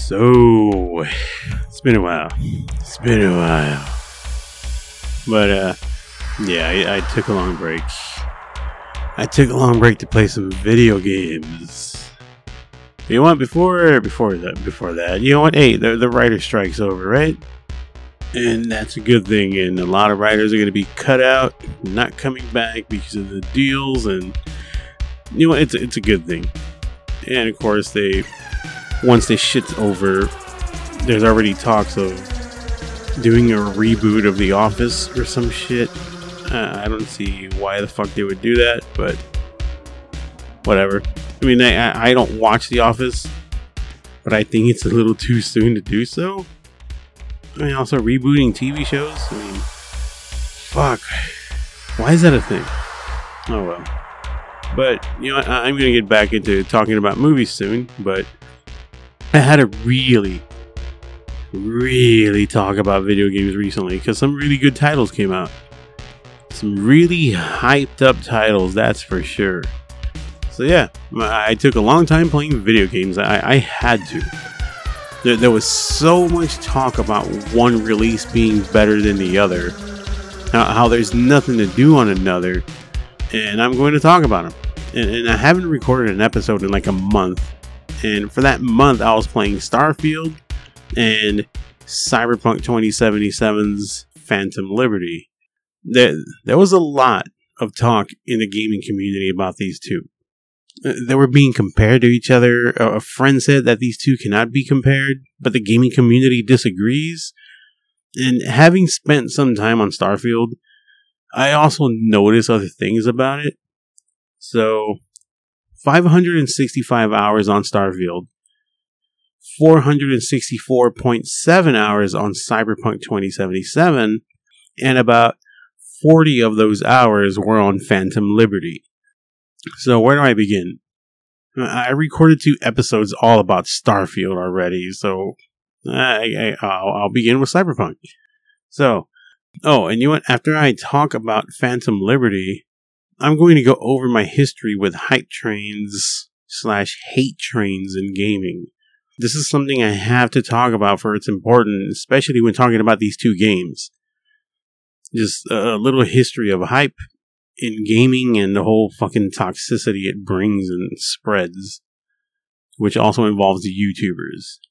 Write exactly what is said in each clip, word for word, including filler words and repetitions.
So, it's been a while. It's been a while. But, uh, yeah, I, I took a long break. I took a long break to play some video games. You know what? Before, before that, before that, you know what? Hey, the, the writer strike's over, right? And that's a good thing. And a lot of writers are going to be cut out, not coming back because of the deals. And, you know what? It's, it's a good thing. And, of course, they... Once this shit's over, there's already talks of doing a reboot of The Office or some shit. Uh, I don't see why the fuck they would do that, but whatever. I mean, I, I don't watch The Office, but I think it's a little too soon to do so. I mean, also rebooting T V shows. I mean, fuck. Why is that a thing? Oh well. But, you know, I, I'm going to get back into talking about movies soon, but I had to really, really talk about video games recently because some really good titles came out. Some really hyped up titles, that's for sure. So yeah, I took a long time playing video games. I, I had to. There, there was so much talk about one release being better than the other. How, how there's nothing to do on another. And I'm going to talk about them. And, and I haven't recorded an episode in like a month. And for that month, I was playing Starfield and Cyberpunk twenty seventy-seven's Phantom Liberty. There, there was a lot of talk in the gaming community about these two. They were being compared to each other. A friend said that these two cannot be compared, but the gaming community disagrees. And having spent some time on Starfield, I also noticed other things about it. So, five hundred sixty-five hours on Starfield, four hundred sixty-four point seven hours on Cyberpunk twenty seventy-seven, and about forty of those hours were on Phantom Liberty. So where do I begin? I recorded two episodes all about Starfield already, so I, I, I'll, I'll begin with Cyberpunk. So, oh, and you know what? After I talk about Phantom Liberty, I'm going to go over my history with hype trains slash hate trains in gaming. This is something I have to talk about for its importance, especially when talking about these two games. Just a little history of hype in gaming and the whole fucking toxicity it brings and spreads, which also involves the YouTubers.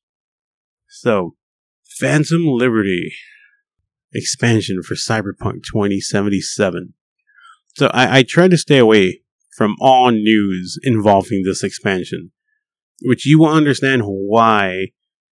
So, Phantom Liberty expansion for Cyberpunk twenty seventy-seven. So I, I tried to stay away from all news involving this expansion, which you will understand why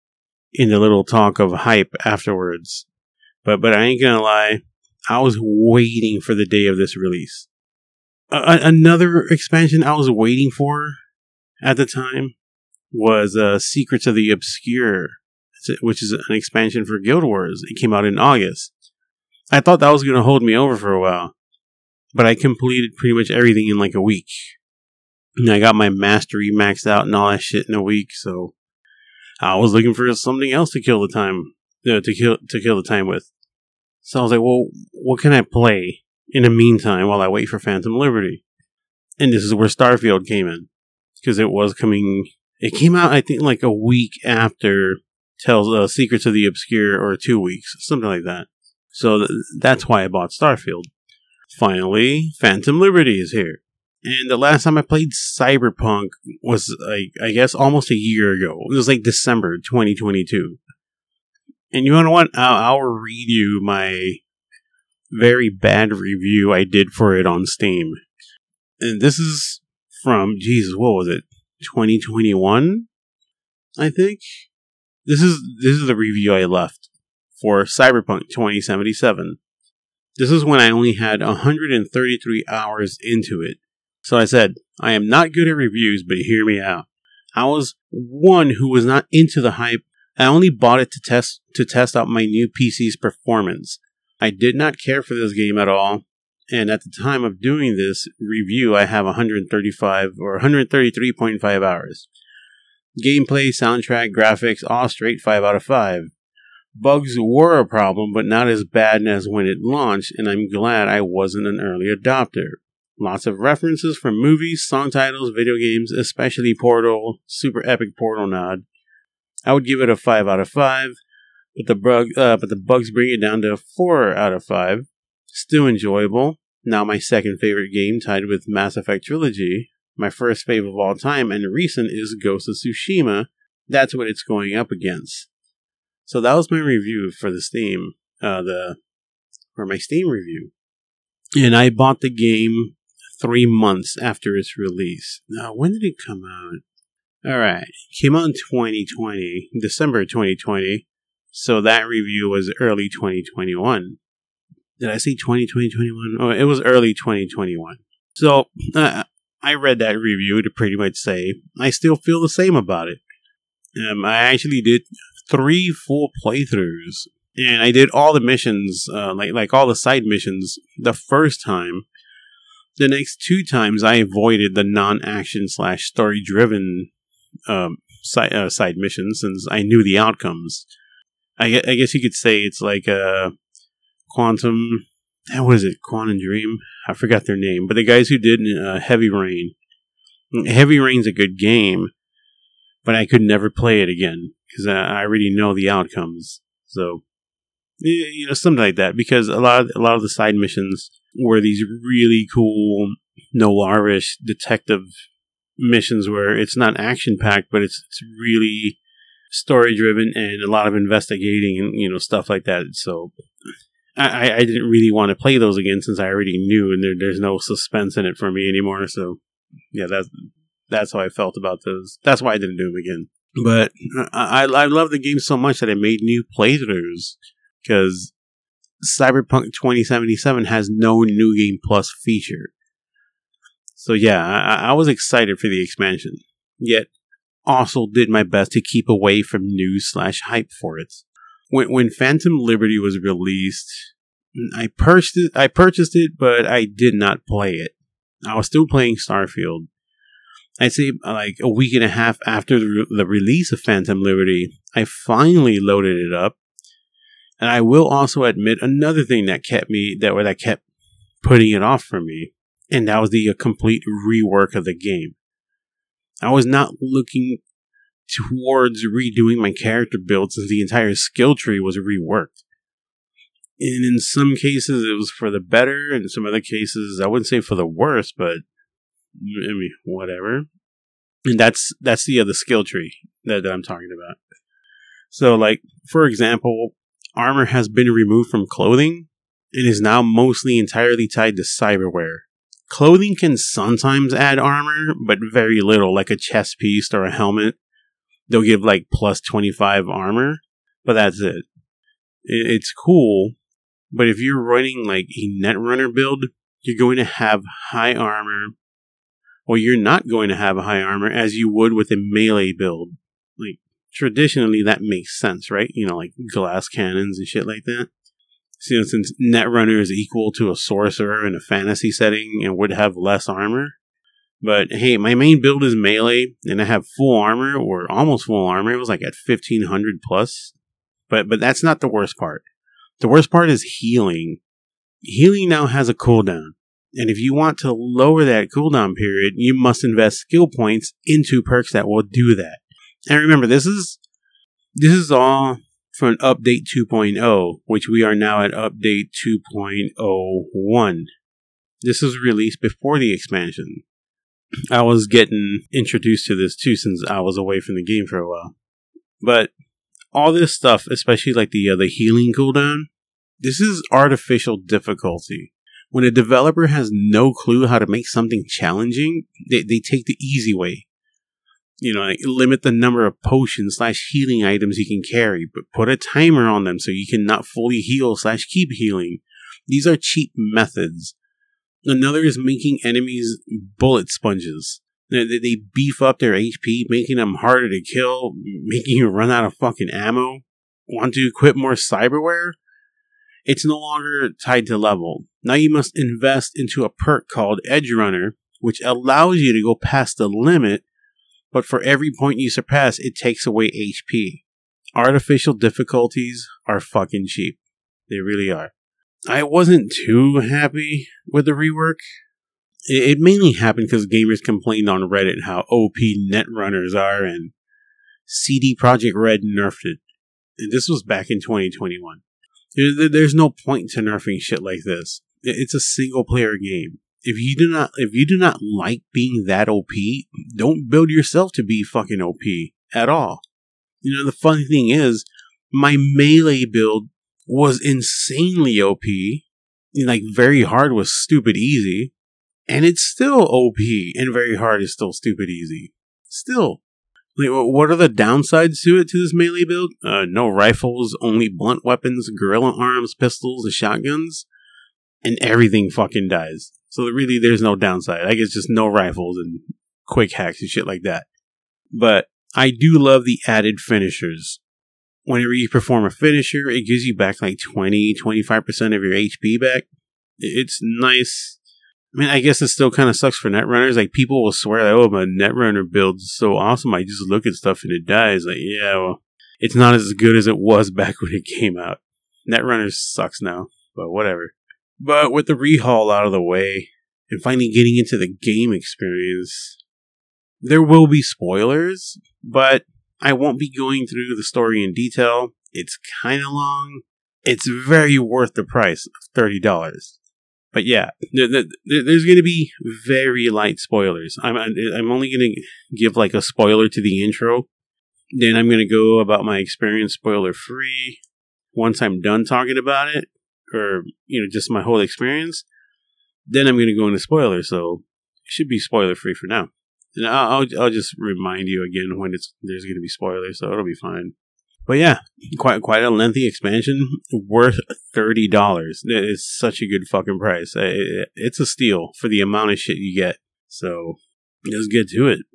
in the little talk of hype afterwards. But but I ain't gonna lie, I was waiting for the day of this release. Uh, another expansion I was waiting for at the time was uh, Secrets of the Obscure, which is an expansion for Guild Wars. It came out in August. I thought that was going to hold me over for a while, but I completed pretty much everything in like a week. And I got my mastery maxed out and all that shit in a week, so I was looking for something else to kill the time, uh, to kill to kill the time with. So I was like, well, what can I play in the meantime while I wait for Phantom Liberty? And this is where Starfield came in, because it was coming. It came out, I think, like a week after Tales uh, Secrets of the Obscure, or two weeks, something like that. So th- that's why I bought Starfield. Finally, Phantom Liberty is here. And the last time I played Cyberpunk was, like, I guess, almost a year ago. It was like December twenty twenty-two. And you know what? I'll, I'll read you my very bad review I did for it on Steam. And this is from, Jesus, what was it? twenty twenty-one? I think? This is, this is the review I left for Cyberpunk twenty seventy-seven. This is when I only had one hundred thirty-three hours into it. So I said, I am not good at reviews, but hear me out. I was one who was not into the hype. I only bought it to test to test out my new P C's performance. I did not care for this game at all, and at the time of doing this review, I have one hundred thirty-five or one hundred thirty-three point five hours. Gameplay, soundtrack, graphics, all straight five out of five. Bugs were a problem, but not as bad as when it launched, and I'm glad I wasn't an early adopter. Lots of references from movies, song titles, video games, especially Portal, super epic Portal nod. I would give it a five out of five, but the bug, uh, but the bugs bring it down to a four out of five. Still enjoyable. Now my second favorite game, tied with Mass Effect Trilogy. My first favorite of all time and recent is Ghost of Tsushima. That's what it's going up against. So that was my review for the Steam, uh, the for my Steam review. And I bought the game three months after its release. Now, when did it come out? Alright, it came out in twenty twenty, December twenty twenty, so that review was early twenty twenty-one. Did I say twenty twenty, twenty-one? Oh, it was early twenty twenty-one. So, uh, I read that review to pretty much say, I still feel the same about it. Um, I actually did three full playthroughs, and I did all the missions, uh, like, like all the side missions, the first time. The next two times, I avoided the non-action slash story-driven um, side, uh, side missions since I knew the outcomes. I, I guess you could say it's like a Quantum... What is it? Quantum Dream? I forgot their name. But the guys who did uh, Heavy Rain. Heavy Rain's a good game, but I could never play it again because I, I already know the outcomes. So, you know, something like that. Because a lot of, a lot of the side missions were these really cool noir-ish detective missions where it's not action-packed, but it's it's really story-driven and a lot of investigating and, you know, stuff like that. So I, I didn't really want to play those again since I already knew, and there, there's no suspense in it for me anymore. So yeah, that's that's how I felt about those. That's why I didn't do them again. But I I love the game so much that I made new playthroughs because Cyberpunk twenty seventy-seven has no New Game Plus feature. So yeah, I, I was excited for the expansion, yet also did my best to keep away from news slash hype for it. When when Phantom Liberty was released, I purchased it, I purchased it, but I did not play it. I was still playing Starfield. I'd say like a week and a half after the, re- the release of Phantom Liberty, I finally loaded it up. And I will also admit another thing that kept me, that, that kept putting it off for me, and that was the uh, complete rework of the game. I was not looking towards redoing my character build since the entire skill tree was reworked. And in some cases it was for the better, and in some other cases I wouldn't say for the worse, but I mean, whatever. And that's that's the other skill tree that, that I'm talking about. So like, for example, armor has been removed from clothing and is now mostly entirely tied to cyberware. Clothing can sometimes add armor, but very little, like a chest piece or a helmet. They'll give like plus twenty-five armor, but that's it. It's cool, but if you're running like a Netrunner build, you're going to have high armor, or you're not going to have a high armor as you would with a melee build. Like, traditionally, that makes sense, right? You know, like glass cannons and shit like that. So, you know, since Netrunner is equal to a sorcerer in a fantasy setting and would have less armor. But hey, my main build is melee, and I have full armor, or almost full armor. It was like at fifteen hundred plus. But but that's not the worst part. The worst part is healing. Healing now has a cooldown. And if you want to lower that cooldown period, you must invest skill points into perks that will do that. And remember, this is this is all from update two point oh, which we are now at update two point oh one. This was released before the expansion. I was getting introduced to this too since I was away from the game for a while. But all this stuff, especially like the uh, the healing cooldown, this is artificial difficulty. When a developer has no clue how to make something challenging, they, they take the easy way. You know, like limit the number of potions slash healing items you can carry, but put a timer on them so you can not fully heal slash keep healing. These are cheap methods. Another is making enemies bullet sponges. They, they beef up their H P, making them harder to kill, making you run out of fucking ammo. Want to equip more cyberware? It's no longer tied to level. Now you must invest into a perk called Edge Runner, which allows you to go past the limit, but for every point you surpass, it takes away H P. Artificial difficulties are fucking cheap. They really are. I wasn't too happy with the rework. It mainly happened because gamers complained on Reddit how O P Netrunners are, and C D Projekt Red nerfed it. And this was back in twenty twenty-one. There, there's no point to nerfing shit like this. It's a single player game. If you do not, if you do not like being that O P, don't build yourself to be fucking O P at all. You know, the funny thing is, my melee build was insanely O P. Like, very hard was stupid easy. And it's still O P, and very hard is still stupid easy. Still. Like, what are the downsides to it, to this melee build? Uh, no rifles, only blunt weapons, gorilla arms, pistols, and shotguns. And everything fucking dies. So really, there's no downside. I guess just no rifles and quick hacks and shit like that. But I do love the added finishers. Whenever you perform a finisher, it gives you back like twenty, twenty-five percent of your H P back. It's nice. I mean, I guess it still kind of sucks for netrunners. Like, people will swear that, oh, my netrunner build is so awesome. I just look at stuff and it dies. Like, yeah, well, it's not as good as it was back when it came out. Netrunners sucks now, but whatever. But with the rehaul out of the way, and finally getting into the game experience, there will be spoilers, but I won't be going through the story in detail. It's kind of long. It's very worth the price of thirty dollars. But yeah, there, there, there's going to be very light spoilers. I'm I'm only going to give like a spoiler to the intro. Then I'm going to go about my experience spoiler free. Once I'm done talking about it, or, you know, just my whole experience, then I'm going to go into spoilers. So it should be spoiler free for now. And I'll, I'll I'll just remind you again when it's there's going to be spoilers, so it'll be fine. But yeah, quite quite a lengthy expansion, worth thirty dollars. It's such a good fucking price. It's a steal for the amount of shit you get. So let's get to it.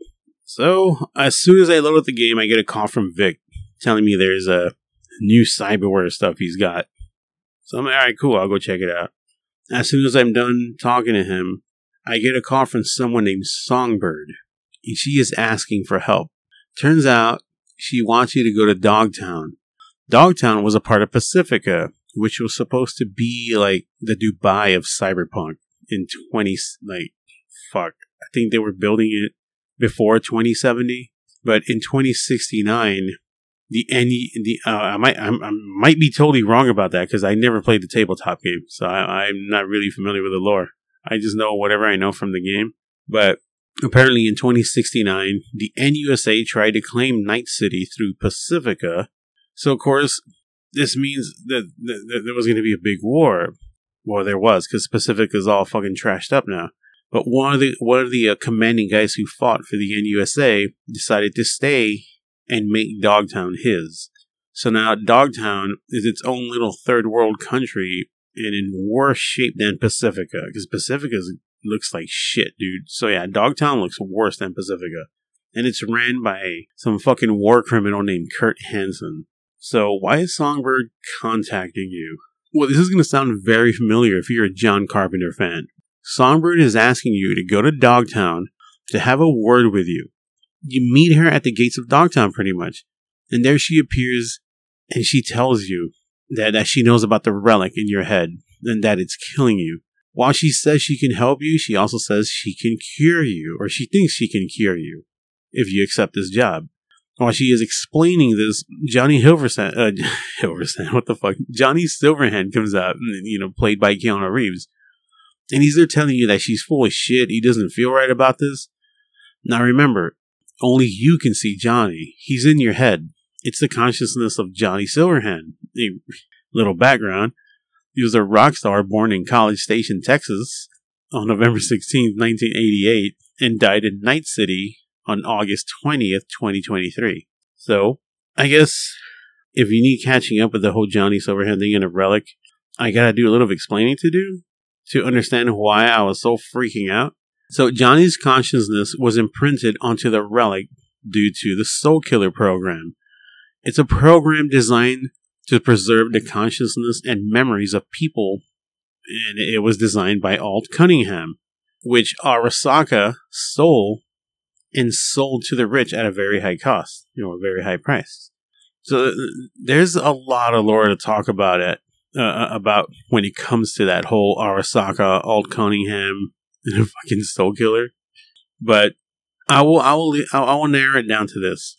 So as soon as I load up the game, I get a call from Vic telling me there's a new cyberware stuff he's got. So I'm like, all right, cool, I'll go check it out. As soon as I'm done talking to him, I get a call from someone named Songbird, and she is asking for help. Turns out, she wants you to go to Dogtown. Dogtown was a part of Pacifica, which was supposed to be like the Dubai of Cyberpunk in twenty, like, fuck, I think they were building it before twenty seventy, but in twenty sixty-nine, the any the uh, I might I'm, I might be totally wrong about that because I never played the tabletop game, so I, I'm not really familiar with the lore. I just know whatever I know from the game. But apparently in twenty sixty-nine, the N U S A tried to claim Night City through Pacifica. So of course, this means that, that, that there was going to be a big war. Well, there was, because Pacifica is all fucking trashed up now. But one of the one of the uh, commanding guys who fought for the N U S A decided to stay and make Dogtown his. So now Dogtown is its own little third world country and in worse shape than Pacifica, because Pacifica looks like shit, dude. So yeah, Dogtown looks worse than Pacifica. And it's ran by some fucking war criminal named Kurt Hansen. So why is Songbird contacting you? Well, this is going to sound very familiar if you're a John Carpenter fan. Songbird is asking you to go to Dogtown to have a word with you. You meet her at the gates of Dogtown, pretty much. And there she appears, and she tells you that, that she knows about the relic in your head, and that it's killing you. While she says she can help you, she also says she can cure you, or she thinks she can cure you, if you accept this job. While she is explaining this, Johnny Hilversand, uh, Hilversand, what the fuck? Johnny Silverhand comes out, you know, played by Keanu Reeves. And he's there telling you that she's full of shit, he doesn't feel right about this. Now remember, only you can see Johnny. He's in your head. It's the consciousness of Johnny Silverhand. A little background. He was a rock star born in College Station, Texas on November sixteenth, nineteen eighty-eight and died in Night City on August twentieth, twenty twenty-three. So, I guess if you need catching up with the whole Johnny Silverhand thing in a relic, I gotta do a little explaining to do to understand why I was so freaking out. So Johnny's consciousness was imprinted onto the relic due to the Soul Killer program. It's a program designed to preserve the consciousness and memories of people, and it was designed by Alt Cunningham, which Arasaka stole and sold to the rich at a very high cost, you know, a very high price. So there's a lot of lore to talk about it, uh, about when it comes to that whole Arasaka, Alt Cunningham, and a fucking Soul Killer. But I will, I will, I will narrow it down to this.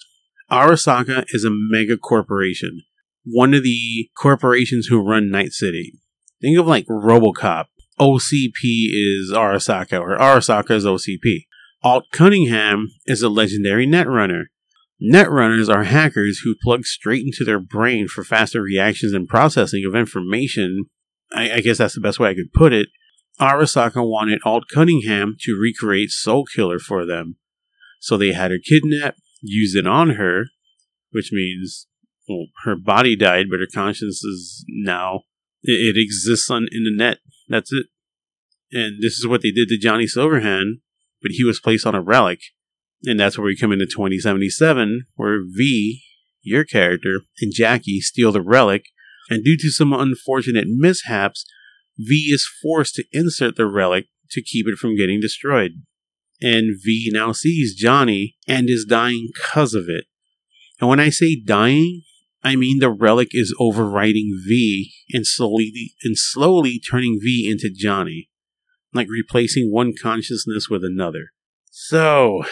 Arasaka is a mega corporation. One of the corporations who run Night City. Think of like RoboCop. O C P is Arasaka, or Arasaka is O C P. Alt Cunningham is a legendary netrunner. Netrunners are hackers who plug straight into their brain for faster reactions and processing of information. I, I guess that's the best way I could put it. Arasaka wanted Alt Cunningham to recreate Soul Killer for them. So they had her kidnapped, used it on her, which means well, her body died, but her conscience is now, it, it exists on in the net. That's it. And this is what they did to Johnny Silverhand, but he was placed on a relic. And that's where we come into twenty seventy-seven, where V, your character, and Jackie steal the relic. And due to some unfortunate mishaps, V is forced to insert the relic to keep it from getting destroyed. And V now sees Johnny and is dying because of it. And when I say dying, I mean the relic is overriding V and slowly and slowly turning V into Johnny. Like replacing one consciousness with another. So,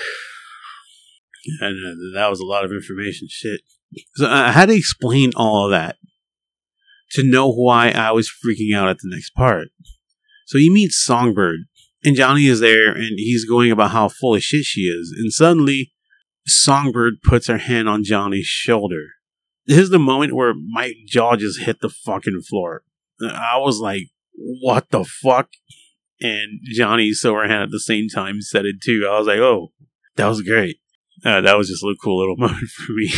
and that was a lot of information. Shit. So I had to explain all of that to know why I was freaking out at the next part. So you meet Songbird, and Johnny is there, and he's going about how full of shit she is. And suddenly, Songbird puts her hand on Johnny's shoulder. This is the moment where my jaw just hit the fucking floor. I was like, what the fuck? And Johnny Silverhand at the same time said it too. I was like, oh, that was great. Uh, that was just a cool little moment for me.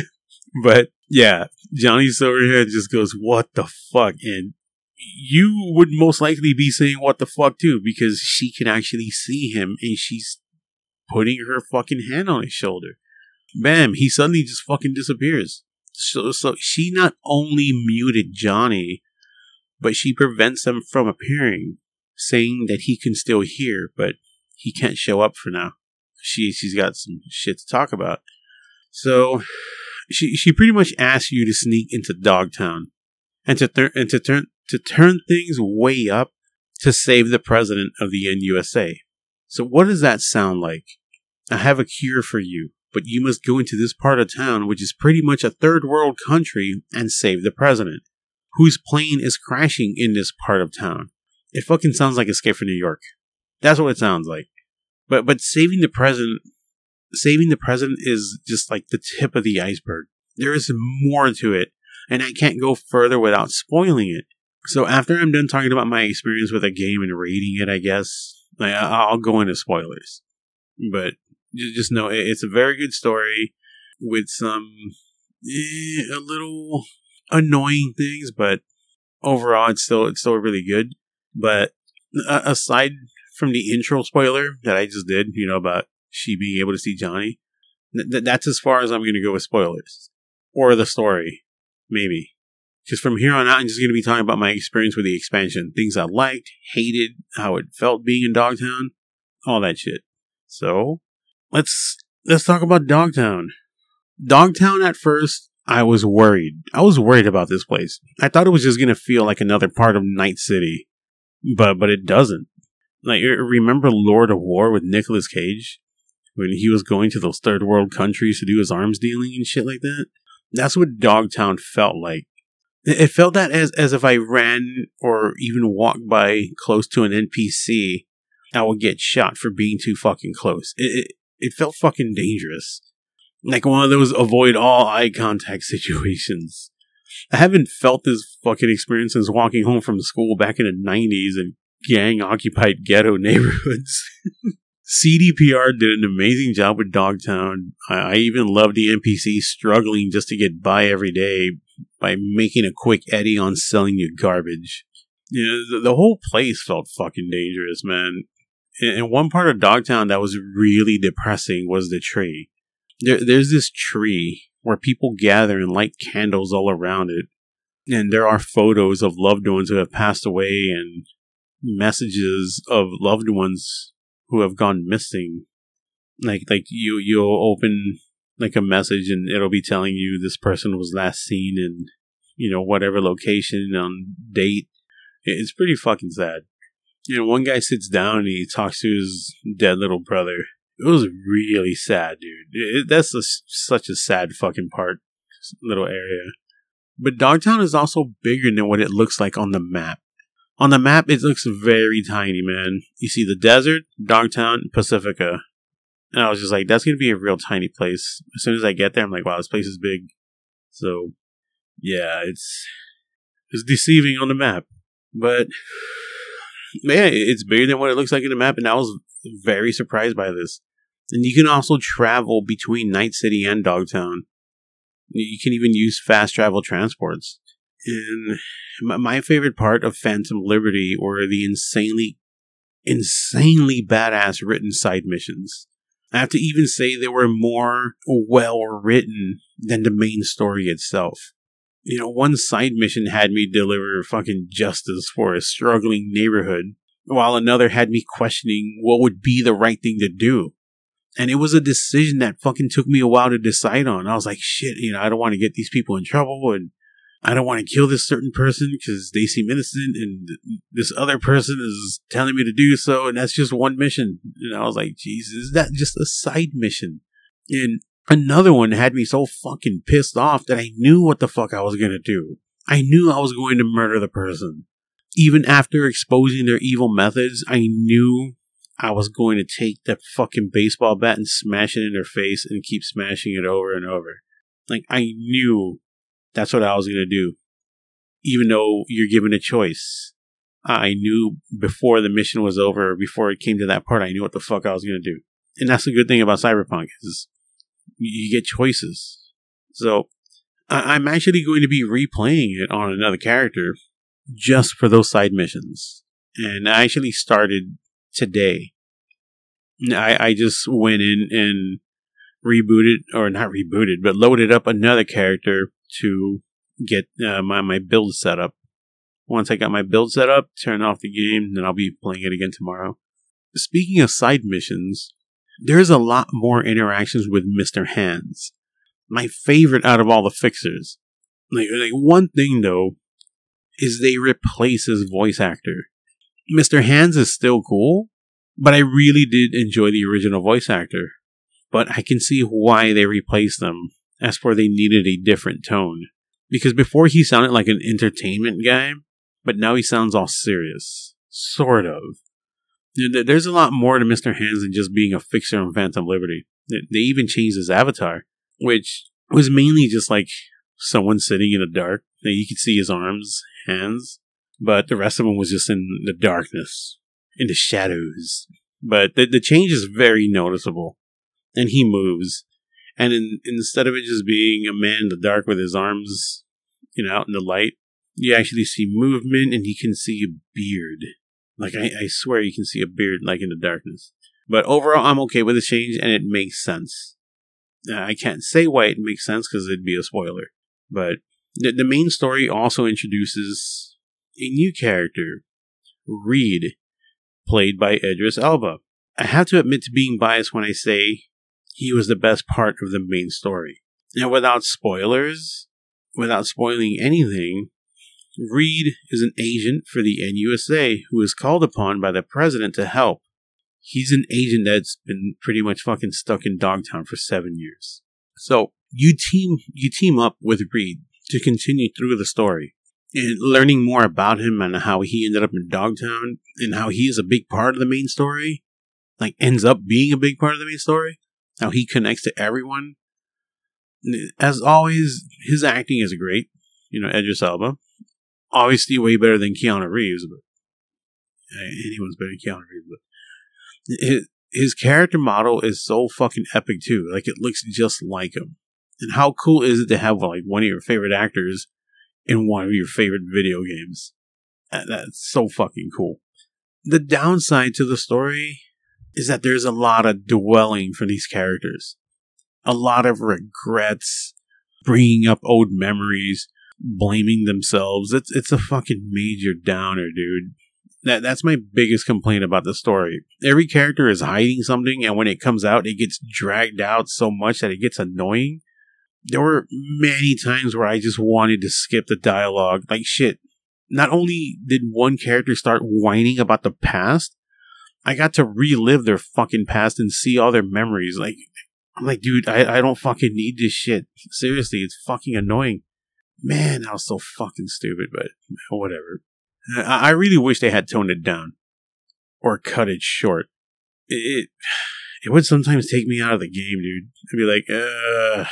But yeah, Johnny Silverhand just goes, what the fuck? And you would most likely be saying what the fuck too, because she can actually see him and she's putting her fucking hand on his shoulder. Bam, he suddenly just fucking disappears. So, so she not only muted Johnny, but she prevents him from appearing, saying that he can still hear, but he can't show up for now. She, she's got some shit to talk about. So, she she pretty much asks you to sneak into Dogtown and to th- and to turn to turn things way up to save the president of the N U S A. So, what does that sound like? I have a cure for you, but you must go into this part of town, which is pretty much a third world country, and save the president, whose plane is crashing in this part of town. It fucking sounds like Escape from New York. That's what it sounds like. But but saving the president, saving the president is just like the tip of the iceberg. There is more to it, and I can't go further without spoiling it. So after I'm done talking about my experience with a game and rating it, I guess like, I'll go into spoilers. But just know it's a very good story with some eh, a little annoying things, but overall it's still it's still really good. But uh, aside from the intro spoiler that I just did, you know, about she being able to see Johnny, th- that's as far as I'm going to go with spoilers. Or the story, maybe. Because from here on out, I'm just going to be talking about my experience with the expansion. Things I liked, hated, how it felt being in Dogtown, all that shit. So, let's let's talk about Dogtown. Dogtown at first, I was worried. I was worried about this place. I thought it was just going to feel like another part of Night City. But but it doesn't. Like, remember Lord of War with Nicolas Cage? When he was going to those third world countries to do his arms dealing and shit like that? That's what Dogtown felt like. It felt that as, as if I ran or even walked by close to an N P C, I would get shot for being too fucking close. It, it, it felt fucking dangerous. Like one of those avoid all eye contact situations. I haven't felt this fucking experience since walking home from school back in the nineties in gang-occupied ghetto neighborhoods. C D P R did an amazing job with Dogtown. I, I even love the N P Cs struggling just to get by every day by making a quick eddy on selling you garbage. You know, the, the whole place felt fucking dangerous, man. And, and one part of Dogtown that was really depressing was the tree. There, there's this tree where people gather and light candles all around it. And there are photos of loved ones who have passed away and messages of loved ones who have gone missing. Like, like you, you'll open like a message and it'll be telling you this person was last seen in, you know, whatever location on date. It's pretty fucking sad. You know, one guy sits down and he talks to his dead little brother, It was really sad, dude. It, that's a, such a sad fucking part, little area. But Dogtown is also bigger than what it looks like on the map. On the map, it looks very tiny, man. You see the desert, Dogtown, Pacifica. And I was just like, that's going to be a real tiny place. As soon as I get there, I'm like, wow, this place is big. So, yeah, it's it's deceiving on the map. But, man, it's bigger than what it looks like in the map. And I was very surprised by this. And you can also travel between Night City and Dogtown. You can even use fast travel transports. And my favorite part of Phantom Liberty were the insanely, insanely badass written side missions. I have to even say they were more well written than the main story itself. You know, one side mission had me deliver fucking justice for a struggling neighborhood, while another had me questioning what would be the right thing to do. And it was a decision that fucking took me a while to decide on. I was like, shit, you know, I don't want to get these people in trouble, and I don't want to kill this certain person because they seem innocent, and this other person is telling me to do so, and that's just one mission. And I was like, Jesus, is that just a side mission? And another one had me so fucking pissed off that I knew what the fuck I was going to do. I knew I was going to murder the person. Even after exposing their evil methods, I knew I was going to take that fucking baseball bat and smash it in their face and keep smashing it over and over. Like, I knew that's what I was going to do. Even though you're given a choice. I knew before the mission was over, before it came to that part, I knew what the fuck I was going to do. And that's the good thing about Cyberpunk, is you get choices. So, I- I'm actually going to be replaying it on another character just for those side missions. And I actually started today. I, I just went in and rebooted, or not rebooted, but loaded up another character to get uh, my, my build set up. Once I got my build set up, turn off the game, then I'll be playing it again tomorrow. Speaking of side missions, there's a lot more interactions with Mister Hands. My favorite out of all the fixers. Like, like one thing though, is they replace his voice actor. Mister Hands is still cool, but I really did enjoy the original voice actor. But I can see why they replaced them, as for they needed a different tone. Because before he sounded like an entertainment guy, but now he sounds all serious. Sort of. There's a lot more to Mister Hands than just being a fixer on Phantom Liberty. They even changed his avatar, which was mainly just like someone sitting in the dark. You could see his arms, hands, but the rest of him was just in the darkness, in the shadows. But the, the change is very noticeable. And he moves. And in, instead of it just being a man in the dark with his arms, you know, out in the light, you actually see movement, and you can see a beard. Like, I, I swear you can see a beard, like, in the darkness. But overall, I'm okay with the change, and it makes sense. Uh, I can't say why it makes sense, because it'd be a spoiler. But the, the main story also introduces a new character, Reed, played by Idris Elba. I have to admit to being biased when I say he was the best part of the main story. Now, without spoilers, without spoiling anything, Reed is an agent for the N U S A who is called upon by the president to help. He's an agent that's been pretty much fucking stuck in Dogtown for seven years. So, you team you team up with Reed to continue through the story, and learning more about him and how he ended up in Dogtown, and how he is a big part of the main story, like ends up being a big part of the main story, how he connects to everyone. As always, his acting is great. You know, Idris Elba. Obviously way better than Keanu Reeves, but anyone's better than Keanu Reeves. But his, his character model is so fucking epic too. Like, it looks just like him. And how cool is it to have like one of your favorite actors in one of your favorite video games? That's so fucking cool. The downside to the story is that there's a lot of dwelling for these characters. A lot of regrets, bringing up old memories, blaming themselves. It's it's a fucking major downer, dude. That That's my biggest complaint about the story. Every character is hiding something, and when it comes out, it gets dragged out so much that it gets annoying. There were many times where I just wanted to skip the dialogue. Like, shit. Not only did one character start whining about the past, I got to relive their fucking past and see all their memories. Like, I'm like, dude, I, I don't fucking need this shit. Seriously, it's fucking annoying. Man, that was so fucking stupid, but whatever. I, I really wish they had toned it down. Or cut it short. It, it it would sometimes take me out of the game, dude. I'd be like, uh,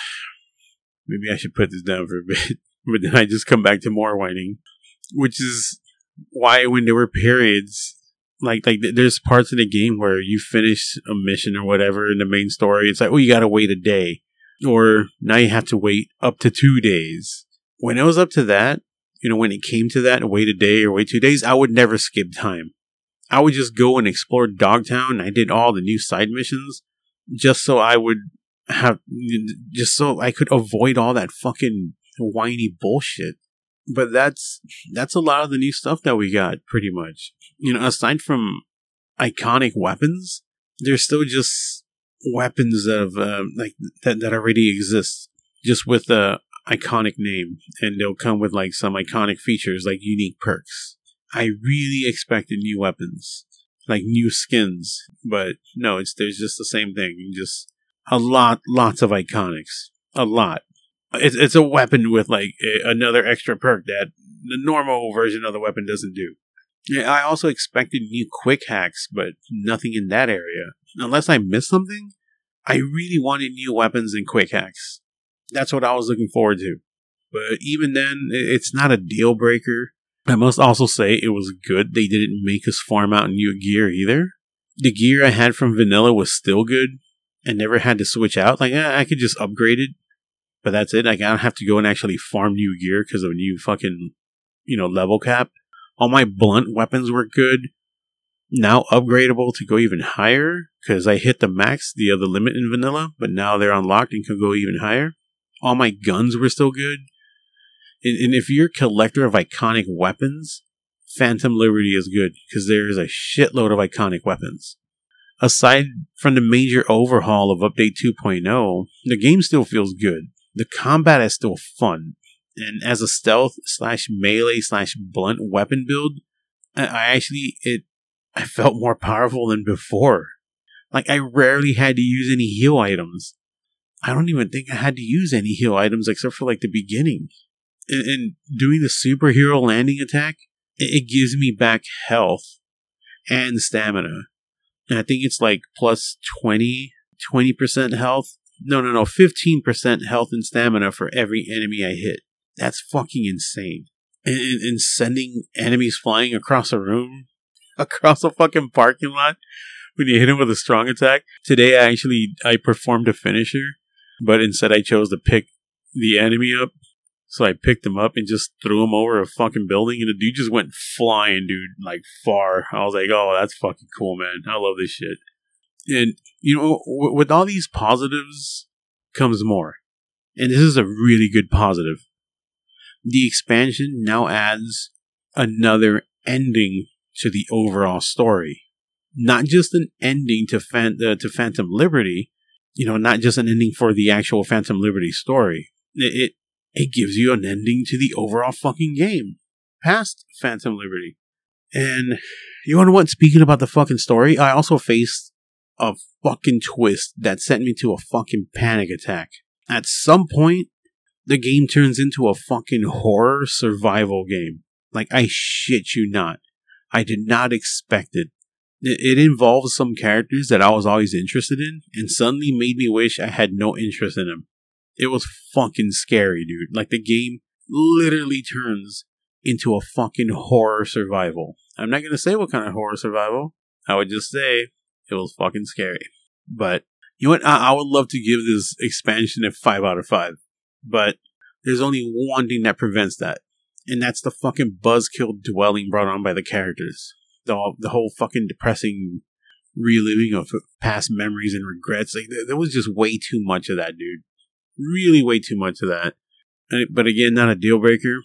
maybe I should put this down for a bit. But then I just come back to more whining. Which is why when there were periods, like, like there's parts of the game where you finish a mission or whatever in the main story. It's like, oh, you gotta wait a day. Or now you have to wait up to two days. When it was up to that, you know, when it came to that, wait a day or wait two days, I would never skip time. I would just go and explore Dogtown. I did all the new side missions just so I would have, just so I could avoid all that fucking whiny bullshit. But that's, that's a lot of the new stuff that we got, pretty much. You know, aside from iconic weapons, there's still just weapons of, uh, like, that, that already exist, just with a iconic name. And they'll come with, like, some iconic features, like unique perks. I really expected new weapons, like new skins, but no, it's there's just the same thing. Just a lot, lots of iconics, a lot. It's it's a weapon with like a, another extra perk that the normal version of the weapon doesn't do. Yeah, I also expected new quick hacks, but nothing in that area. Unless I missed something, I really wanted new weapons and quick hacks. That's what I was looking forward to. But even then, it's not a deal breaker. I must also say it was good they didn't make us farm out new gear either. The gear I had from vanilla was still good and never had to switch out. Like, eh, I could just upgrade it, but that's it. Like, I don't have to go and actually farm new gear because of a new fucking, you know, level cap. All my blunt weapons were good. Now upgradable to go even higher because I hit the max, the other limit in vanilla, but now they're unlocked and can go even higher. All my guns were still good. And if you're a collector of iconic weapons, Phantom Liberty is good, because there is a shitload of iconic weapons. Aside from the major overhaul of Update two point oh, the game still feels good. The combat is still fun. And as a stealth slash melee slash blunt weapon build, I actually, it, I felt more powerful than before. Like, I rarely had to use any heal items. I don't even think I had to use any heal items except for, like, the beginning. And doing the superhero landing attack, it gives me back health and stamina. And I think it's like plus twenty, twenty percent health. No, no, no, fifteen percent health and stamina for every enemy I hit. That's fucking insane. And, and sending enemies flying across a room, across a fucking parking lot, when you hit them with a strong attack. Today, I actually, I performed a finisher, but instead I chose to pick the enemy up. So I picked him up and just threw him over a fucking building, and the dude just went flying, dude, like far. I was like, oh, that's fucking cool, man. I love this shit. And, you know, w- with all these positives comes more. And this is a really good positive. The expansion now adds another ending to the overall story. Not just an ending to, Fan- uh, to Phantom Liberty, you know, not just an ending for the actual Phantom Liberty story. It, it It gives you an ending to the overall fucking game. Past Phantom Liberty. And you want to know what? Speaking about the fucking story, I also faced a fucking twist that sent me to a fucking panic attack. At some point, the game turns into a fucking horror survival game. Like, I shit you not. I did not expect it. It, it involves some characters that I was always interested in, and suddenly made me wish I had no interest in them. It was fucking scary, dude. Like, the game literally turns into a fucking horror survival. I'm not going to say what kind of horror survival. I would just say it was fucking scary. But, you know what? I, I would love to give this expansion a five out of five. But there's only one thing that prevents that. And that's the fucking buzzkill dwelling brought on by the characters. The, the whole fucking depressing reliving of past memories and regrets. Like, there, there was just way too much of that, dude. Really way too much of that. But again, not a deal breaker.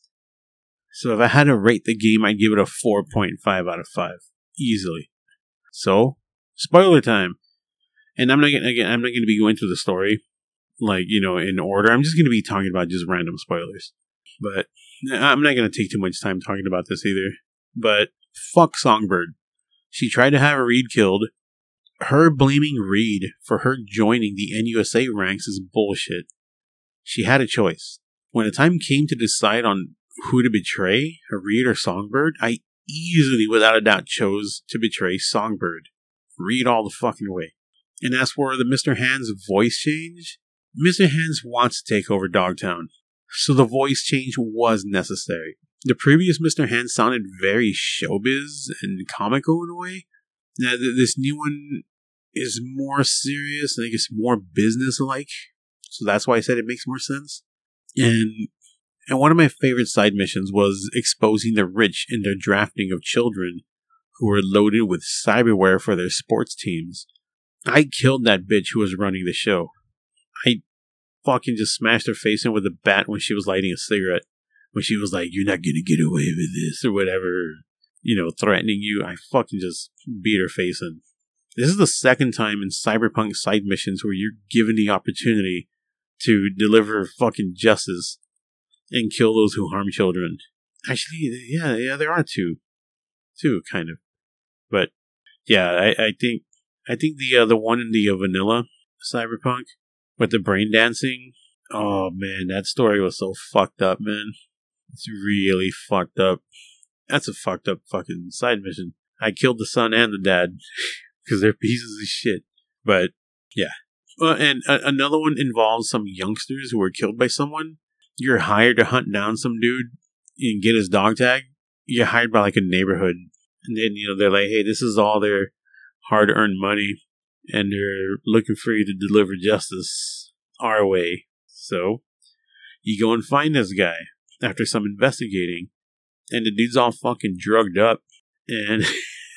So if I had to rate the game, I'd give it a four point five out of five. Easily. So, spoiler time. And I'm not gonna, again, I'm not going to be going through the story, like, you know, in order. I'm just going to be talking about just random spoilers. But I'm not going to take too much time talking about this either. But fuck Songbird. She tried to have Reed killed. Her blaming Reed for her joining the N U S A ranks is bullshit. She had a choice. When the time came to decide on who to betray, Reed or Songbird, I easily, without a doubt, chose to betray Songbird. Reed all the fucking way. And as for the Mister Hands voice change, Mister Hands wants to take over Dogtown. So the voice change was necessary. The previous Mister Hands sounded very showbiz and comical in a way. Now, th- this new one is more serious. I think it's more business-like. So that's why I said it makes more sense. And and one of my favorite side missions was exposing the rich in their drafting of children who were loaded with cyberware for their sports teams. I killed that bitch who was running the show. I fucking just smashed her face in with a bat when she was lighting a cigarette. When she was like, "You're not gonna get away with this," or whatever, you know, threatening you. I fucking just beat her face in. This is the second time in Cyberpunk side missions where you're given the opportunity to deliver fucking justice and kill those who harm children. Actually, yeah, yeah, there are two. Two, kind of. But, yeah, I, I think I think the uh, the one in the uh, vanilla Cyberpunk with the brain dancing, oh man, that story was so fucked up, man. It's really fucked up. That's a fucked up fucking side mission. I killed the son and the dad because they're pieces of shit. But, yeah. Uh, and uh, another one involves some youngsters who were killed by someone. You're hired to hunt down some dude and get his dog tag. You're hired by like a neighborhood. And then, you know, they're like, hey, this is all their hard-earned money. And they're looking for you to deliver justice our way. So, you go and find this guy after some investigating. And the dude's all fucking drugged up. And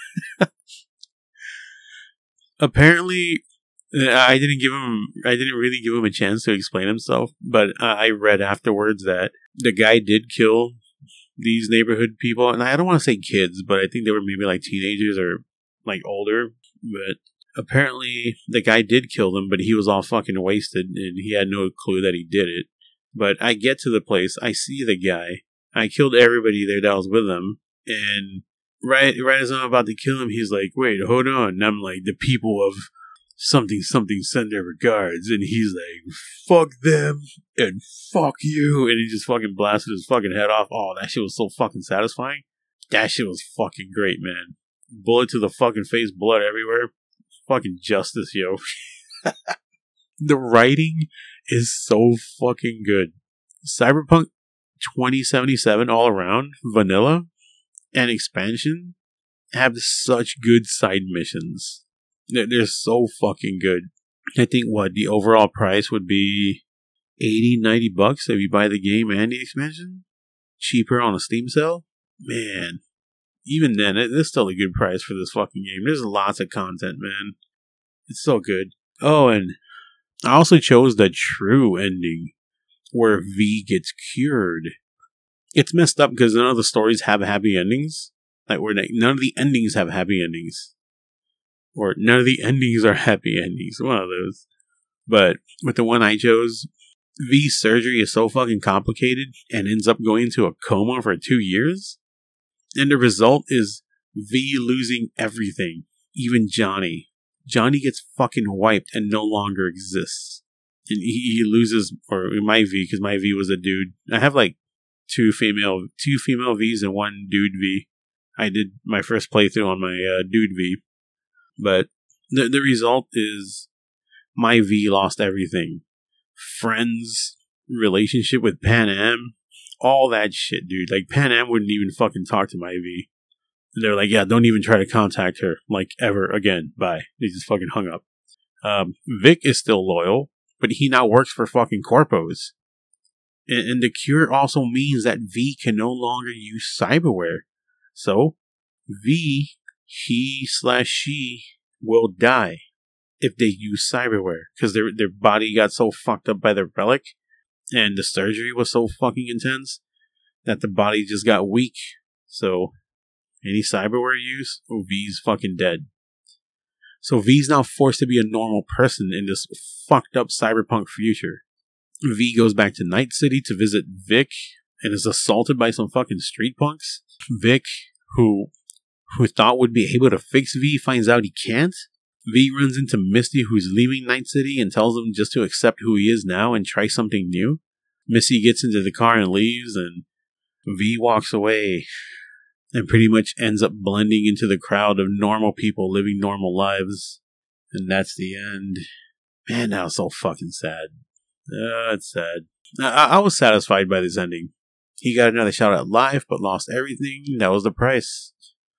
apparently, I didn't give him, I didn't really give him a chance to explain himself. But uh, I read afterwards that the guy did kill these neighborhood people. And I don't want to say kids, but I think they were maybe like teenagers or like older. But apparently, the guy did kill them, but he was all fucking wasted. And he had no clue that he did it. But I get to the place, I see the guy. I killed everybody there that was with him. And right right as I'm about to kill him, he's like, wait, hold on. And I'm like, the people of something something send their regards. And he's like, fuck them and fuck you. And he just fucking blasted his fucking head off. Oh, that shit was so fucking satisfying. That shit was fucking great, man. Bullet to the fucking face, blood everywhere. Fucking justice, yo. The writing is so fucking good. Cyberpunk twenty seventy-seven all around, vanilla, and expansion have such good side missions. They're, they're so fucking good. I think, what, the overall price would be eighty, ninety bucks if you buy the game and the expansion? Cheaper on a Steam sale? Man. Even then, it, it's still a good price for this fucking game. There's lots of content, man. It's so good. Oh, and I also chose the true ending, where V gets cured. It's messed up because none of the stories have happy endings. Like, where they, none of the endings have happy endings. Or none of the endings are happy endings. One of those. But with the one I chose, V's surgery is so fucking complicated and ends up going into a coma for two years. And the result is V losing everything. Even Johnny. Johnny gets fucking wiped and no longer exists. And he, he loses, or my V, because my V was a dude. I have like two female, two female Vs and one dude V. I did my first playthrough on my uh, dude V. But the the result is my V lost everything. Friends, relationship with Pan Am, all that shit, dude. Like, Pan Am wouldn't even fucking talk to my V. They're like, yeah, don't even try to contact her, like, ever again. Bye. They just fucking hung up. Um, Vic is still loyal, but he now works for fucking corpos. And, and the cure also means that V can no longer use cyberware. So, V, he slash she, will die if they use cyberware. Because their, their body got so fucked up by the relic, and the surgery was so fucking intense, that the body just got weak. So, any cyberware use, oh, V's fucking dead. So V's now forced to be a normal person in this fucked up cyberpunk future. V goes back to Night City to visit Vic and is assaulted by some fucking street punks. Vic, who who thought would be able to fix V, finds out he can't. V runs into Misty, who's leaving Night City, and tells him just to accept who he is now and try something new. Misty gets into the car and leaves, and V walks away and pretty much ends up blending into the crowd of normal people living normal lives. And that's the end. Man, that was so fucking sad. Uh, it's sad. I-, I was satisfied by this ending. He got another shot at life, but lost everything. That was the price.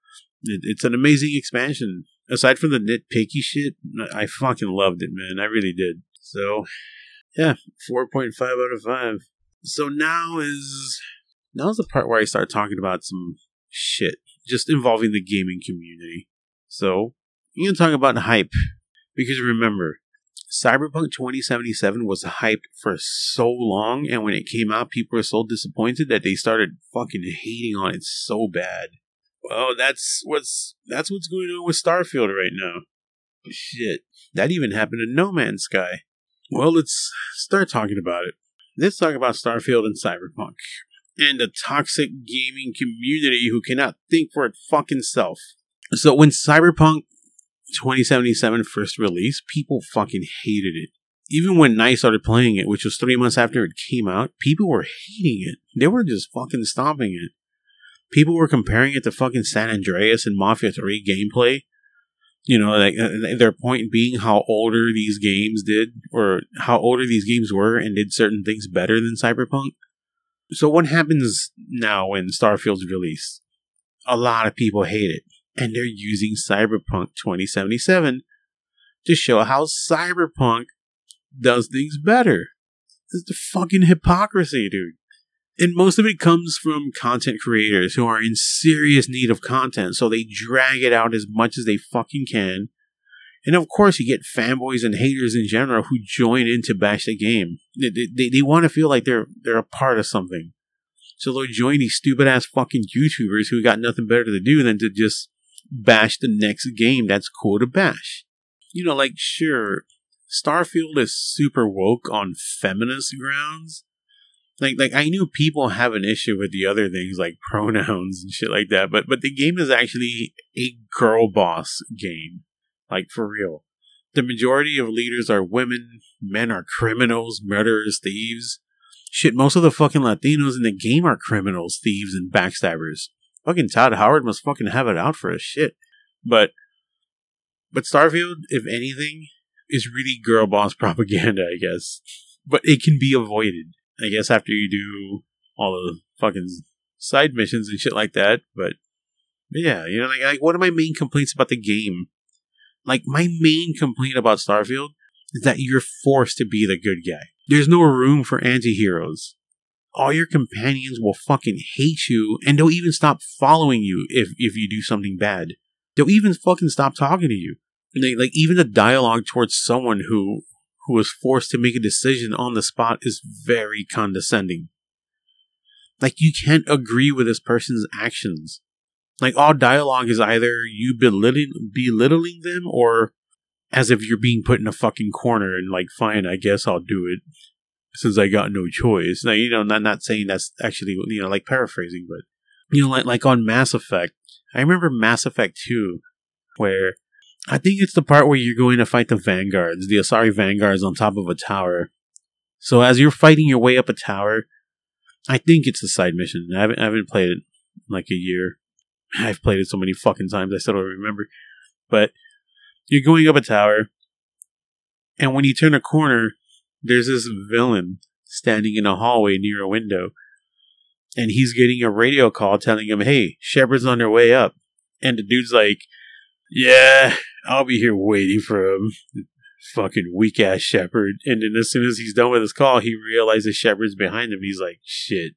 It- it's an amazing expansion. Aside from the nitpicky shit, I fucking loved it, man. I really did. So, yeah, four point five out of five. So now is... Now's the part where I start talking about some shit just involving the gaming community. So, I'm going to talk about hype. Because remember, Cyberpunk twenty seventy-seven was hyped for so long, and when it came out, people were so disappointed that they started fucking hating on it so bad. Well, that's what's that's what's going on with Starfield right now. Shit. That even happened in No Man's Sky. Well, let's start talking about it. Let's talk about Starfield and Cyberpunk. And the toxic gaming community who cannot think for its fucking self. So when Cyberpunk twenty seventy-seven first released, people fucking hated it. Even when Night started playing it, which was three months after it came out, people were hating it. They were just fucking stomping it. People were comparing it to fucking San Andreas and Mafia three gameplay. You know, like uh, their point being how older these games did, or how older these games were and did certain things better than Cyberpunk. So what happens now when Starfield's released? A lot of people hate it. And they're using Cyberpunk twenty seventy-seven to show how Cyberpunk does things better. This is the fucking hypocrisy, dude. And most of it comes from content creators who are in serious need of content, so they drag it out as much as they fucking can. And of course, you get fanboys and haters in general who join in to bash the game. They, they, they want to feel like they're they're a part of something. So they'll join these stupid-ass fucking YouTubers who got nothing better to do than to just bash the next game that's cool to bash. You know, like, sure, Starfield is super woke on feminist grounds. Like, like I knew people have an issue with the other things like pronouns and shit like that, but but the game is actually a girl boss game. Like, for real. The majority of leaders are women, men are criminals, murderers, thieves. Shit, most of the fucking Latinos in the game are criminals, thieves, and backstabbers. Fucking Todd Howard must fucking have it out for his shit. But, but Starfield, if anything, is really girl boss propaganda, I guess. But it can be avoided. I guess after you do all the fucking side missions and shit like that. But, but yeah, you know, like, like what are my main complaints about the game? Like, my main complaint about Starfield is that you're forced to be the good guy. There's no room for anti-heroes. All your companions will fucking hate you, and they'll even stop following you if, if you do something bad. They'll even fucking stop talking to you. Like, like even the dialogue towards someone who who was forced to make a decision on the spot is very condescending. Like, you can't agree with this person's actions. Like, all dialogue is either you belittling, belittling them, or as if you're being put in a fucking corner and like, fine, I guess I'll do it since I got no choice. Now, you know, not not saying that's actually, you know, like paraphrasing, but, you know, like like on Mass Effect. I remember Mass Effect two, where I think it's the part where you're going to fight the Vanguards, the Asari Vanguards on top of a tower. So as you're fighting your way up a tower, I think it's a side mission. I haven't, I haven't played it in like a year. I've played it so many fucking times, I still don't remember. But you're going up a tower, and when you turn a corner, there's this villain standing in a hallway near a window. And he's getting a radio call telling him, hey, Shepard's on their way up. And the dude's like, yeah, I'll be here waiting for him. Fucking weak-ass Shepard. And then as soon as he's done with his call, he realizes Shepard's behind him. He's like, shit.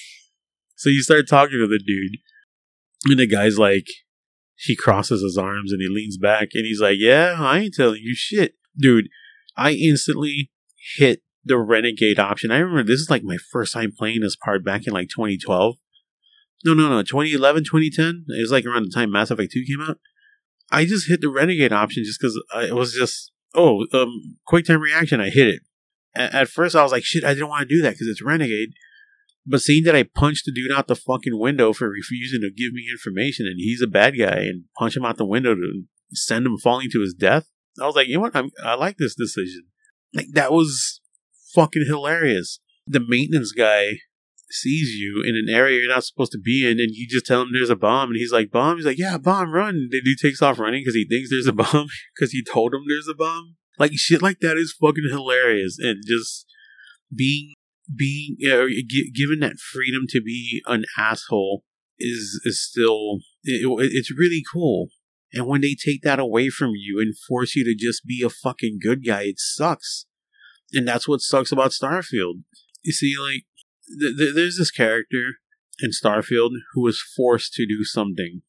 So you start talking to the dude. And the guy's like, he crosses his arms and he leans back. And he's like, yeah, I ain't telling you shit. Dude, I instantly hit the Renegade option. I remember this is like my first time playing this part back in like twenty twelve. No, no, no, twenty eleven, twenty ten. It was like around the time Mass Effect two came out. I just hit the Renegade option just because it was just, oh, um, quick time reaction. I hit it. A- at first I was like, shit, I didn't want to do that because it's Renegade. But seeing that I punched the dude out the fucking window for refusing to give me information, and he's a bad guy, and punch him out the window to send him falling to his death, I was like, you know what? I'm, I like this decision. Like, that was fucking hilarious. The maintenance guy sees you in an area you're not supposed to be in, and you just tell him there's a bomb, and he's like, bomb? He's like, yeah, bomb, run. The dude takes off running because he thinks there's a bomb because you told him there's a bomb. Like, shit like that is fucking hilarious. And just being, being, uh, g- given that freedom to be an asshole is, is still, it, it's really cool. And when they take that away from you and force you to just be a fucking good guy, it sucks. And that's what sucks about Starfield. You see, like, th- th- there's this character in Starfield who was forced to do something.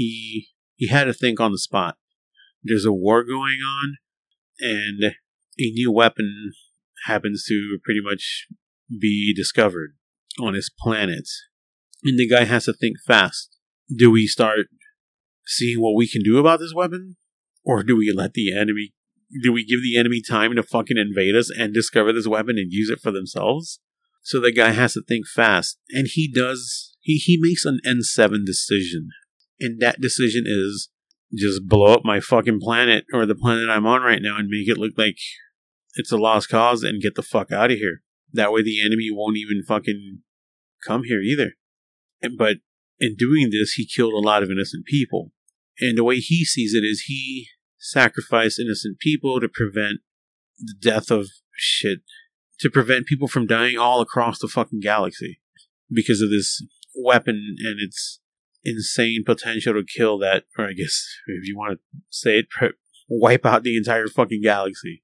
He he had to think on the spot. There's a war going on, and a new weapon happens to pretty much be discovered on his planet. And the guy has to think fast. Do we start seeing what we can do about this weapon? Or do we let the enemy, do we give the enemy time to fucking invade us and discover this weapon and use it for themselves? So the guy has to think fast. And he does, he, he makes an N seven decision. And that decision is just blow up my fucking planet or the planet I'm on right now and make it look like it's a lost cause and get the fuck out of here. That way the enemy won't even fucking come here either. And, but in doing this, he killed a lot of innocent people. And the way he sees it is he sacrificed innocent people to prevent the death of shit, to prevent people from dying all across the fucking galaxy because of this weapon and its insane potential to kill that, or I guess if you want to say it, wipe out the entire fucking galaxy.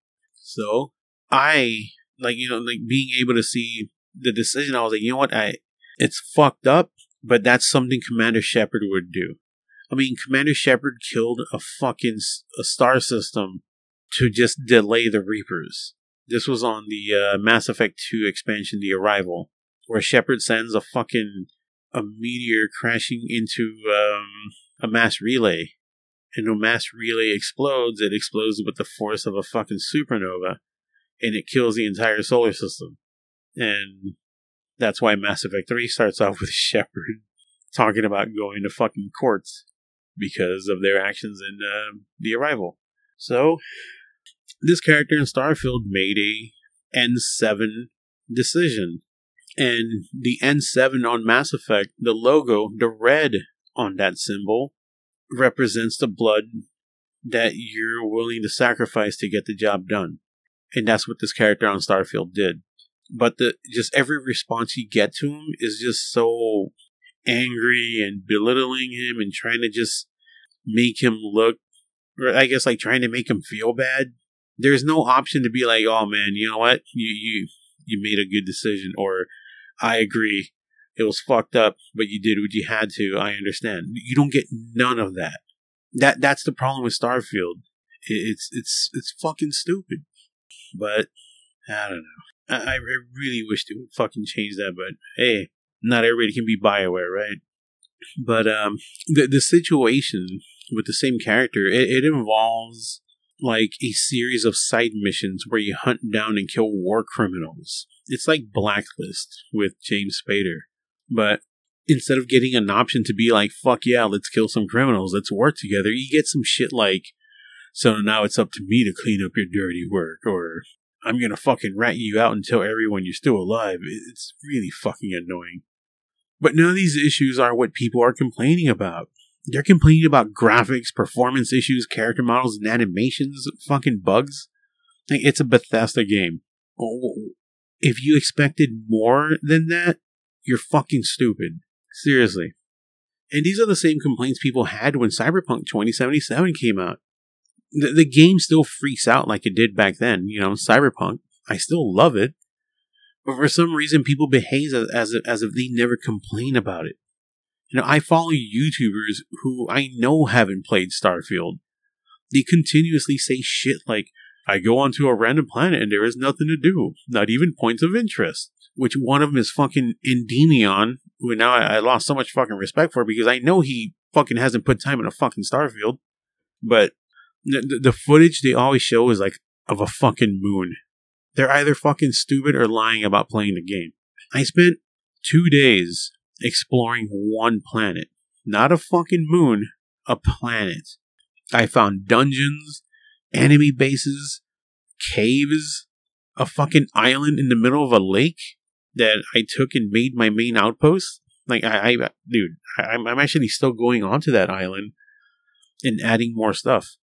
So I, like, you know, like being able to see the decision, I was like, you know what, I, it's fucked up, but that's something Commander Shepard would do. I mean, Commander Shepard killed a fucking a star system to just delay the Reapers. This was on the uh, Mass Effect two expansion, The Arrival, where Shepard sends a fucking a meteor crashing into um, a mass relay. And when mass relay explodes, it explodes with the force of a fucking supernova, and it kills the entire solar system. And that's why Mass Effect three starts off with Shepard talking about going to fucking courts because of their actions in uh, The Arrival. So, this character in Starfield made a N seven decision. And the N seven on Mass Effect, the logo, the red on that symbol, represents the blood that you're willing to sacrifice to get the job done. And that's what this character on Starfield did. But the just every response you get to him is just so angry and belittling him and trying to just make him look, or I guess like trying to make him feel bad. There's no option to be like, oh man, you know what? You you you made a good decision, or I agree, it was fucked up, but you did what you had to. I understand. You don't get none of that. That that's the problem with Starfield. It's it's it's fucking stupid. But I don't know. I, I really wish they would fucking change that. But hey, not everybody can be BioWare, right? But um, the the situation with the same character, it, it involves like a series of side missions where you hunt down and kill war criminals. It's like Blacklist with James Spader. But instead of getting an option to be like, fuck yeah, let's kill some criminals, let's work together, you get some shit like, so now it's up to me to clean up your dirty work, or I'm gonna fucking rat you out and tell everyone you're still alive. It's really fucking annoying. But none of these issues are what people are complaining about. They're complaining about graphics, performance issues, character models, and animations, fucking bugs. Like, it's a Bethesda game. If you expected more than that, you're fucking stupid. Seriously. And these are the same complaints people had when Cyberpunk twenty seventy-seven came out. The, the game still freaks out like it did back then. You know, Cyberpunk. I still love it. But for some reason, people behave as, as, as if they never complain about it. You know, I follow YouTubers who I know haven't played Starfield. They continuously say shit like, I go onto a random planet and there is nothing to do. Not even points of interest. Which one of them is fucking Endymion, who now I, I lost so much fucking respect for because I know he fucking hasn't put time in a fucking Starfield. But the, the, the footage they always show is like of a fucking moon. They're either fucking stupid or lying about playing the game. I spent two days exploring one planet. Not a fucking moon, a planet. I found dungeons, enemy bases, caves, a fucking island in the middle of a lake that I took and made my main outpost. Like, I, I dude, I, I'm, I'm actually still going onto that island and adding more stuff.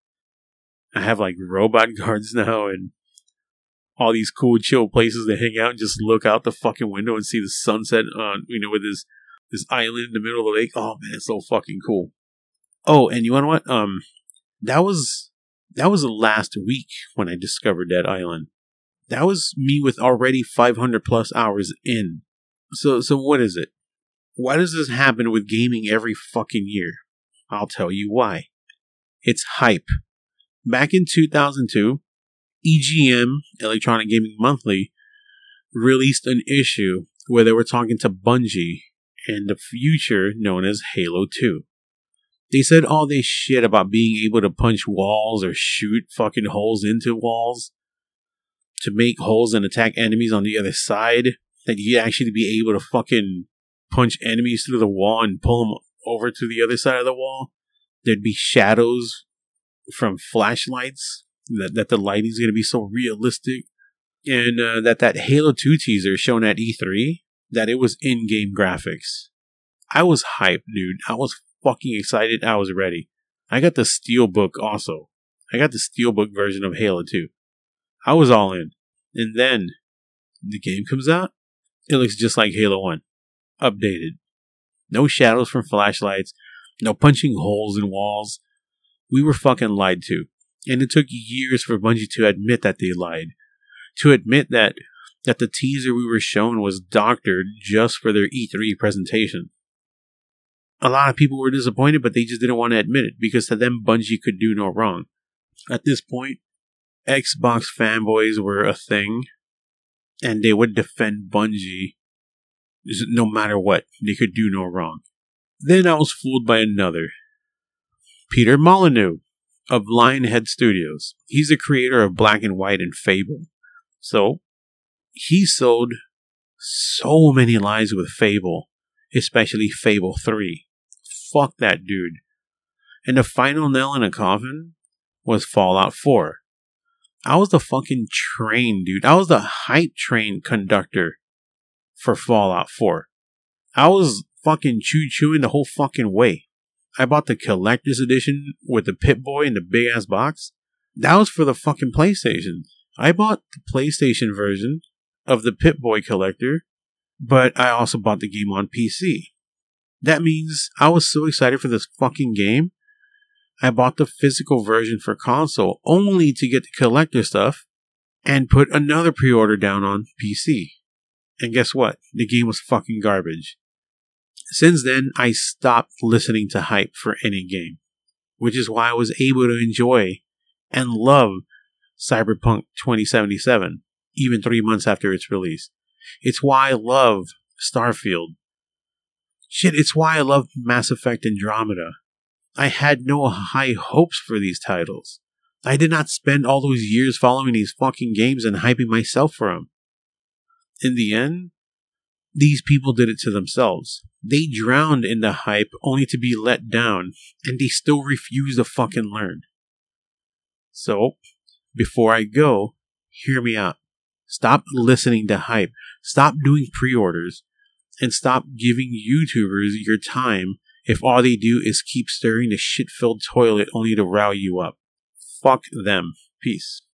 I have like robot guards now and all these cool chill places to hang out and just look out the fucking window and see the sunset on, you know, with this, this island in the middle of the lake. Oh man, it's so fucking cool. Oh, and you know what? Um, that was, that was the last week when I discovered that island. That was me with already five hundred plus hours in. So, so what is it? Why does this happen with gaming every fucking year? I'll tell you why. It's hype. Back in two thousand two, E G M, Electronic Gaming Monthly, released an issue where they were talking to Bungie and the future known as Halo two. They said all this shit about being able to punch walls or shoot fucking holes into walls to make holes and attack enemies on the other side, that you'd actually be able to fucking punch enemies through the wall and pull them over to the other side of the wall. There'd be shadows from flashlights, that, that the lighting's going to be so realistic, and uh, that that Halo two teaser shown at E three, that it was in-game graphics. I was hyped, dude. I was fucking excited. I was ready. I got the Steelbook also. I got the Steelbook version of Halo two. I was all in. And then the game comes out. It looks just like Halo one. Updated. No shadows from flashlights. No punching holes in walls. We were fucking lied to. And it took years for Bungie to admit that they lied. To admit that, that the teaser we were shown was doctored just for their E three presentation. A lot of people were disappointed, but they just didn't want to admit it, because to them, Bungie could do no wrong. At this point, Xbox fanboys were a thing, and they would defend Bungie no matter what. They could do no wrong. Then I was fooled by another. Peter Molyneux of Lionhead Studios. He's the creator of Black and White and Fable. So, he sold so many lies with Fable, especially Fable three. Fuck that dude. And the final nail in the coffin was Fallout four. I was the fucking train, dude. I was the hype train conductor for Fallout four. I was fucking choo-chooing the whole fucking way. I bought the collector's edition with the Pip-Boy in the big-ass box. That was for the fucking PlayStation. I bought the PlayStation version of the Pip-Boy collector, but I also bought the game on P C. That means I was so excited for this fucking game, I bought the physical version for console only to get the collector stuff and put another pre-order down on P C. And guess what? The game was fucking garbage. Since then, I stopped listening to hype for any game, which is why I was able to enjoy and love Cyberpunk twenty seventy-seven, even three months after its release. It's why I love Starfield. Shit, it's why I love Mass Effect Andromeda. I had no high hopes for these titles. I did not spend all those years following these fucking games and hyping myself for them. In the end, these people did it to themselves. They drowned in the hype only to be let down, and they still refuse to fucking learn. So, before I go, hear me out. Stop listening to hype. Stop doing pre-orders. And stop giving YouTubers your time if all they do is keep stirring the shit-filled toilet only to rile you up. Fuck them. Peace.